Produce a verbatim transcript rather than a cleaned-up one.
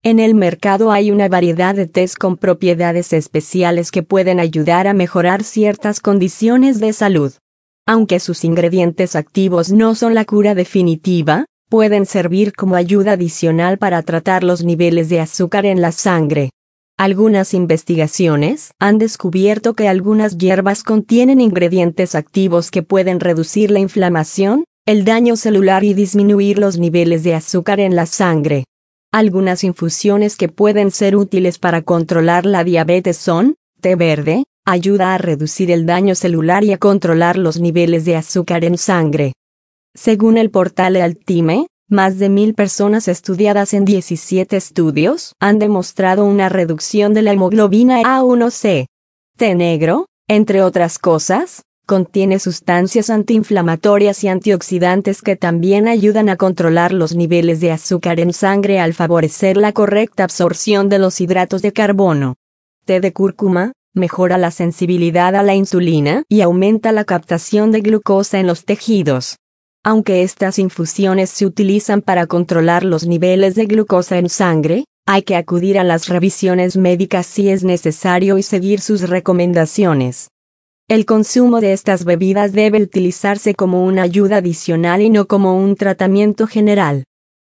En el mercado hay una variedad de tés con propiedades especiales que pueden ayudar a mejorar ciertas condiciones de salud. Aunque sus ingredientes activos no son la cura definitiva, pueden servir como ayuda adicional para tratar los niveles de azúcar en la sangre. Algunas investigaciones han descubierto que algunas hierbas contienen ingredientes activos que pueden reducir la inflamación, el daño celular y disminuir los niveles de azúcar en la sangre. Algunas infusiones que pueden ser útiles para controlar la diabetes son: té verde, ayuda a reducir el daño celular y a controlar los niveles de azúcar en sangre. Según el portal Altime, más de mil personas estudiadas en diecisiete estudios han demostrado una reducción de la hemoglobina A uno C. Té negro, entre otras cosas, contiene sustancias antiinflamatorias y antioxidantes que también ayudan a controlar los niveles de azúcar en sangre al favorecer la correcta absorción de los hidratos de carbono. Té de cúrcuma mejora la sensibilidad a la insulina y aumenta la captación de glucosa en los tejidos. Aunque estas infusiones se utilizan para controlar los niveles de glucosa en sangre, hay que acudir a las revisiones médicas si es necesario y seguir sus recomendaciones. El consumo de estas bebidas debe utilizarse como una ayuda adicional y no como un tratamiento general.